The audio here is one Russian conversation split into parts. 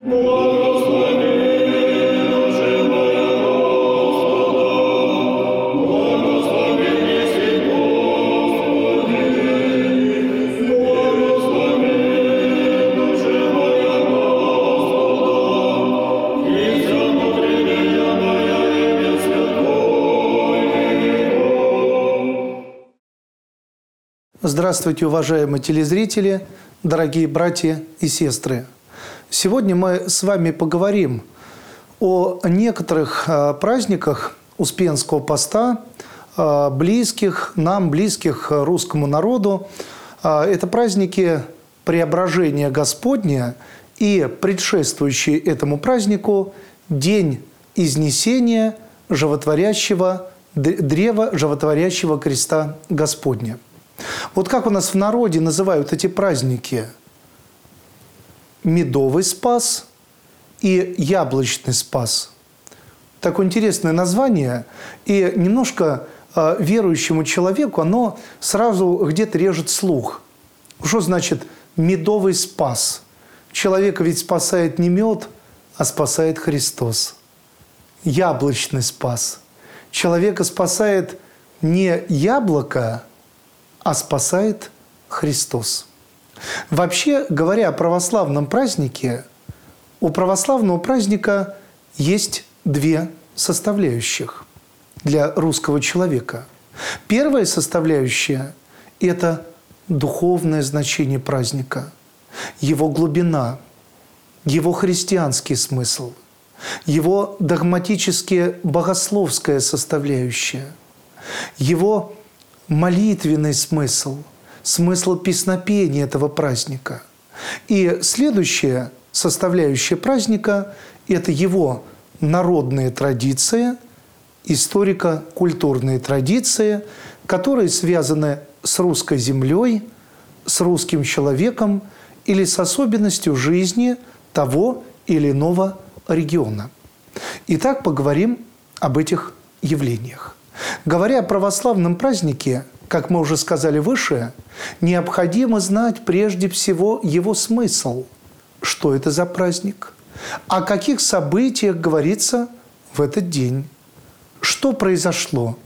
Здравствуйте, уважаемые телезрители, дорогие братья и сестры. Сегодня мы с вами поговорим о некоторых праздниках Успенского поста, близких нам, близких русскому народу. Это праздники Преображения Господня и предшествующий этому празднику День Изнесения животворящего древа, животворящего креста Господня. Вот как у нас в народе называют эти праздники? Медовый Спас и Яблочный Спас. Такое интересное название, и немножко верующему человеку оно сразу где-то режет слух. Что значит медовый спас? Человека ведь спасает не мед, а спасает Христос. Яблочный спас. Человека спасает не яблоко, а спасает Христос. Вообще говоря о православном празднике, у православного праздника есть две составляющих для русского человека. Первая составляющая – это духовное значение праздника, его глубина, его христианский смысл, его догматически богословская составляющая, его молитвенный смысл, смысл песнопения этого праздника. И следующая составляющая праздника – это его народные традиции, историко-культурные традиции, которые связаны с русской землей, с русским человеком или с особенностью жизни того или иного региона. Итак, поговорим об этих явлениях. Говоря о православном празднике, как мы уже сказали выше, необходимо знать прежде всего его смысл. Что это за праздник? О каких событиях говорится в этот день? Что произошло?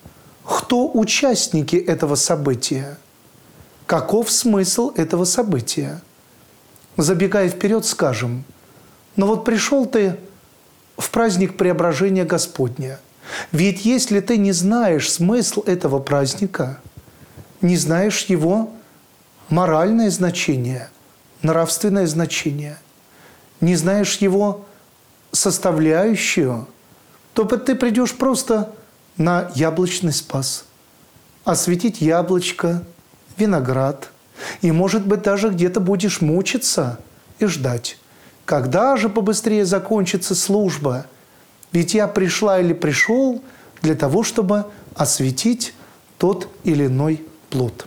Кто участники этого события? Каков смысл этого события? Забегая вперед, скажем, ну вот пришел ты в праздник Преображения Господня. Ведь если ты не знаешь смысл этого праздника, не знаешь его моральное значение, нравственное значение, не знаешь его составляющую, то ты придешь просто на яблочный спас, осветить яблочко, виноград, и, может быть, даже где-то будешь мучиться и ждать, когда же побыстрее закончится служба. Ведь я пришла или пришел для того, чтобы осветить тот или иной плод.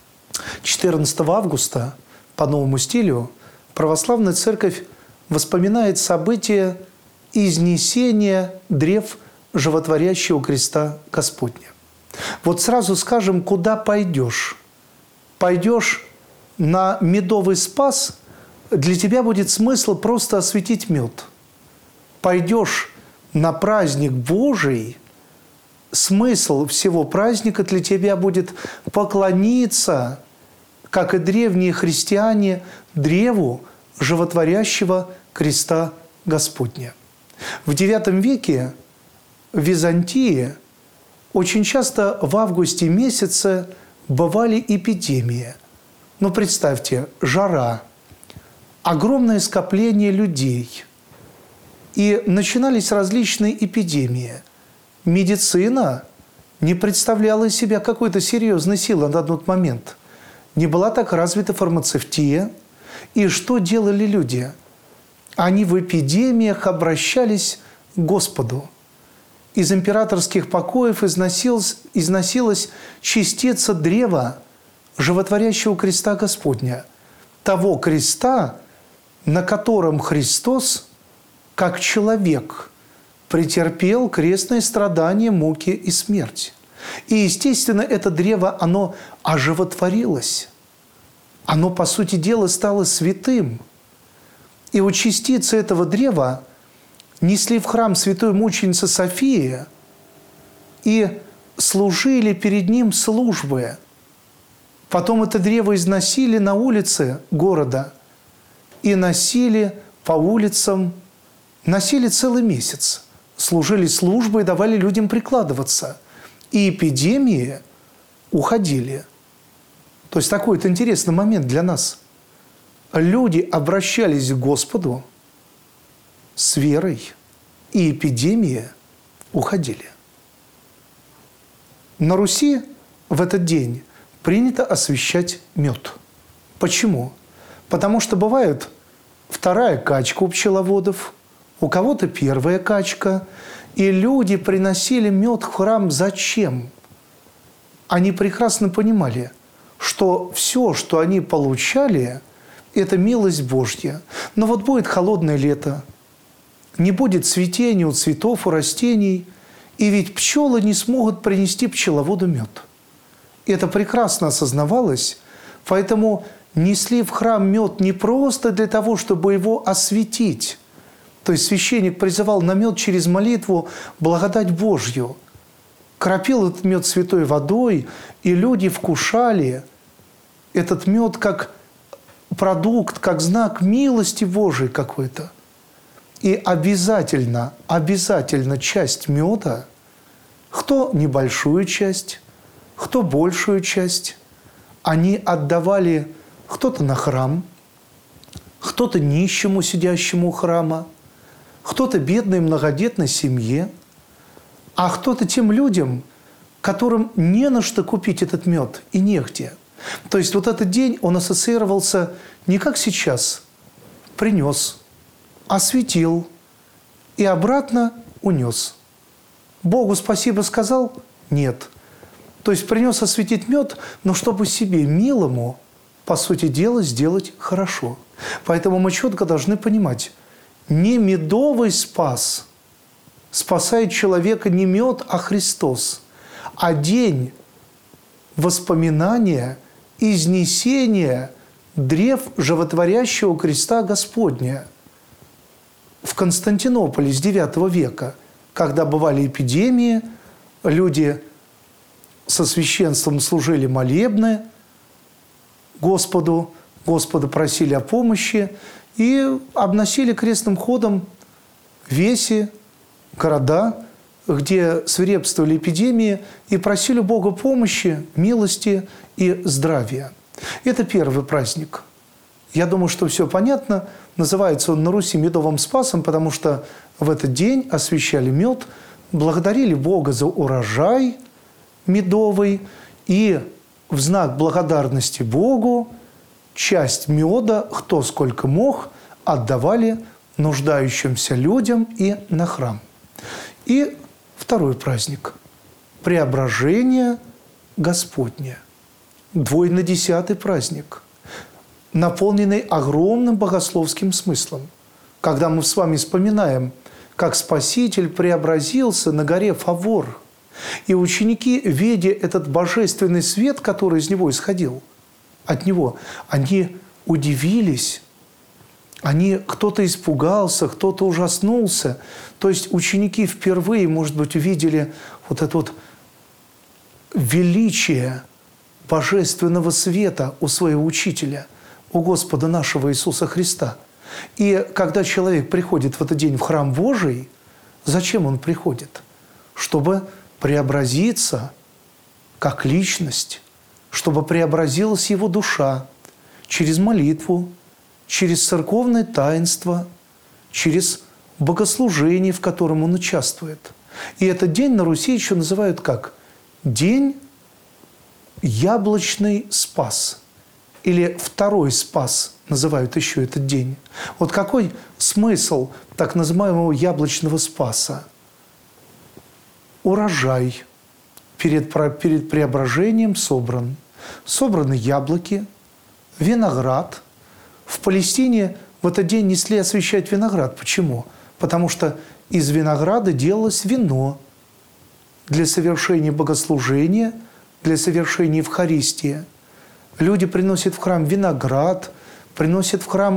14 августа по новому стилю православная церковь вспоминает событие изнесения древ животворящего креста Господня. Вот сразу скажем, куда пойдешь. Пойдешь на медовый спас, для тебя будет смысл просто осветить мед. Пойдешь на праздник Божий, смысл всего праздника для тебя будет поклониться, как и древние христиане, древу животворящего креста Господня. В IX веке в Византии очень часто в августе месяце бывали эпидемии. Ну, представьте, жара, огромное скопление людей – и начинались различные эпидемии. Медицина не представляла из себя какой-то серьезной силы на тот момент. Не была так развита фармацевтия. И что делали люди? Они в эпидемиях обращались к Господу. Из императорских покоев износилась частица древа животворящего креста Господня. Того креста, на котором Христос как человек претерпел крестные страдания, муки и смерть. И, естественно, это древо, оно оживотворилось. Оно, по сути дела, стало святым. И вот частицы этого древа несли в храм святой мученицы Софии и служили перед ним службы. Потом это древо износили на улицы города и носили по улицам, носили целый месяц, служили службы и давали людям прикладываться. И эпидемии уходили. То есть такой вот интересный момент для нас. Люди обращались к Господу с верой, и эпидемии уходили. На Руси в этот день принято освящать мед. Почему? Потому что бывает вторая качка у пчеловодов, у кого-то первая качка, и люди приносили мед в храм зачем? Они прекрасно понимали, что все, что они получали, это милость Божья. Но вот будет холодное лето, не будет цветения у цветов, у растений, и ведь пчелы не смогут принести пчеловоду мед. Это прекрасно осознавалось, поэтому несли в храм мед не просто для того, чтобы его осветить. То есть священник призывал на мед через молитву благодать Божью. Кропил этот мед святой водой, и люди вкушали этот мед как продукт, как знак милости Божией какой-то. И обязательно часть меда, кто небольшую часть, кто большую часть, они отдавали кто-то на храм, кто-то нищему, сидящему у храма, кто-то бедной многодетной семье, а кто-то тем людям, которым не на что купить этот мед и негде. То есть вот этот день, он ассоциировался не как сейчас, принес, осветил и обратно унес. Богу спасибо сказал? Нет. То есть принес осветить мед, но чтобы себе, милому, по сути дела, сделать хорошо. Поэтому мы четко должны понимать, не медовый спас спасает человека не мед, а Христос, а день воспоминания, изнесения древ животворящего креста Господня. В Константинополе с IX века, когда бывали эпидемии, люди со священством служили молебны Господу, Господа просили о помощи и обносили крестным ходом веси, города, где свирепствовали эпидемии, и просили Бога помощи, милости и здравия. Это первый праздник. Я думаю, что все понятно. Называется он на Руси Медовым Спасом, потому что в этот день освящали мед, благодарили Бога за урожай медовый, и в знак благодарности Богу часть меда, кто сколько мог, отдавали нуждающимся людям и на храм. И второй праздник – Преображение Господне. Двойно-десятый праздник, наполненный огромным богословским смыслом. Когда мы с вами вспоминаем, как Спаситель преобразился на горе Фавор, и ученики, видя этот божественный свет, который из него исходил, от него, они удивились, кто-то испугался, кто-то ужаснулся. То есть ученики впервые, может быть, увидели вот это вот величие божественного света у своего учителя, у Господа нашего Иисуса Христа. И когда человек приходит в этот день в храм Божий, зачем он приходит? Чтобы преобразиться как личность, чтобы преобразилась его душа через молитву, через церковное таинство, через богослужение, в котором он участвует. И этот день на Руси еще называют как? День Яблочный Спас. Или Второй Спас называют еще этот день. Вот какой смысл так называемого Яблочного Спаса? Урожай перед преображением собран. Собраны яблоки, виноград. В Палестине в этот день несли освящать виноград. Почему? Потому что из винограда делалось вино для совершения богослужения, для совершения Евхаристии. Люди приносят в храм виноград, приносят в храм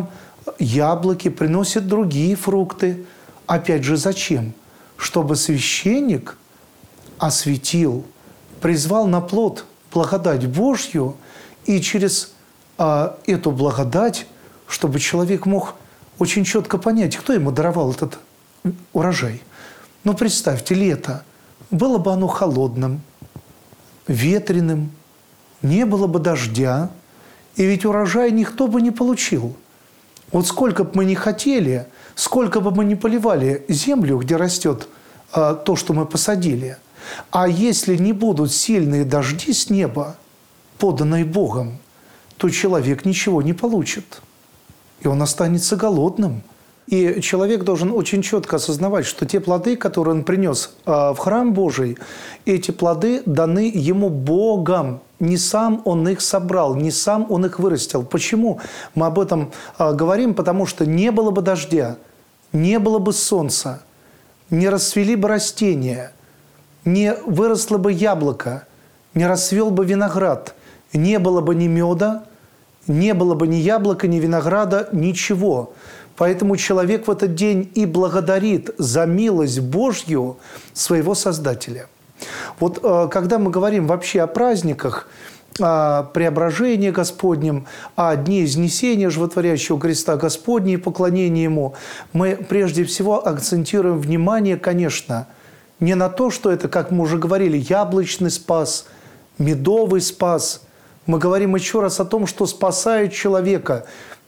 яблоки, приносит другие фрукты. Опять же, зачем? Чтобы священник осветил, призвал на плод благодать Божью, и через эту благодать, чтобы человек мог очень четко понять, кто ему даровал этот урожай. Ну, представьте, лето. Было бы оно холодным, ветреным, не было бы дождя, и ведь урожай никто бы не получил. Вот сколько бы мы ни хотели, сколько бы мы ни поливали землю, где растет то, что мы посадили, а если не будут сильные дожди с неба, поданные Богом, то человек ничего не получит, и он останется голодным. И человек должен очень четко осознавать, что те плоды, которые он принес в храм Божий, эти плоды даны ему Богом. Не сам он их собрал, не сам он их вырастил. Почему мы об этом говорим? Потому что не было бы дождя, не было бы солнца, не расцвели бы растения, не выросло бы яблоко, не расцвел бы виноград, не было бы ни меда, не было бы ни яблока, ни винограда, ничего. Поэтому человек в этот день и благодарит за милость Божью своего Создателя. Вот когда мы говорим вообще о праздниках, о преображении Господнем, о дне Изнесения Животворящего Христа Господня и поклонении Ему, мы прежде всего акцентируем внимание, конечно, не на то, что это, как мы уже говорили, яблочный спас, медовый спас. Мы говорим еще раз о том, что спасает человека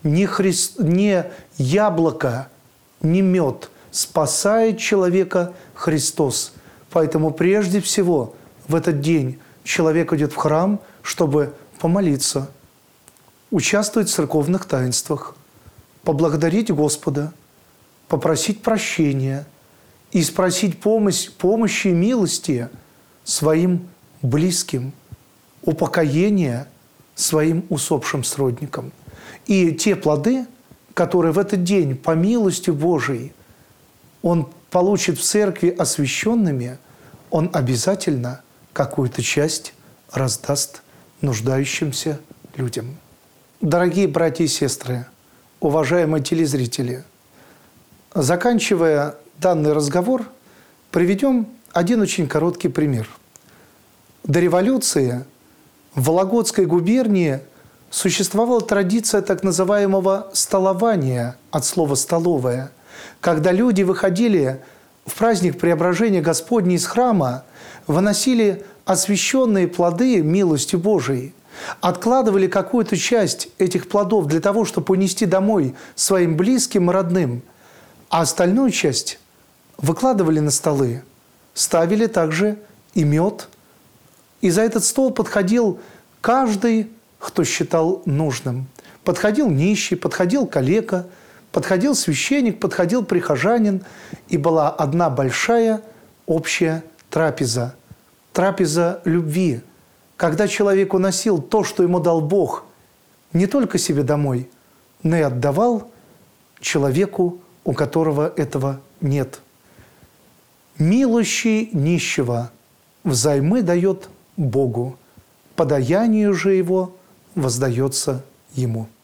не яблоко, не мед, спасает человека Христос. Поэтому прежде всего в этот день человек идет в храм, чтобы помолиться, участвовать в церковных таинствах, поблагодарить Господа, попросить прощения и спросить помощи и милости своим близким, упокоения своим усопшим сродникам. И те плоды, которые в этот день по милости Божией он получит в церкви освященными, он обязательно какую-то часть раздаст нуждающимся людям. Дорогие братья и сестры, уважаемые телезрители, заканчивая данный разговор, приведем один очень короткий пример. До революции в Вологодской губернии существовала традиция так называемого столования, от слова «столовая», когда люди выходили в праздник Преображения Господня из храма, выносили освященные плоды милостью Божией, откладывали какую-то часть этих плодов для того, чтобы унести домой своим близким и родным, а остальную часть выкладывали на столы, ставили также и мед. И за этот стол подходил каждый, кто считал нужным. Подходил нищий, подходил калека, подходил священник, подходил прихожанин, и была одна большая общая трапеза. Трапеза любви, когда человек уносил то, что ему дал Бог, не только себе домой, но и отдавал человеку, у которого этого нет. Милующий нищего взаймы дает Богу, подаянию же его воздается ему.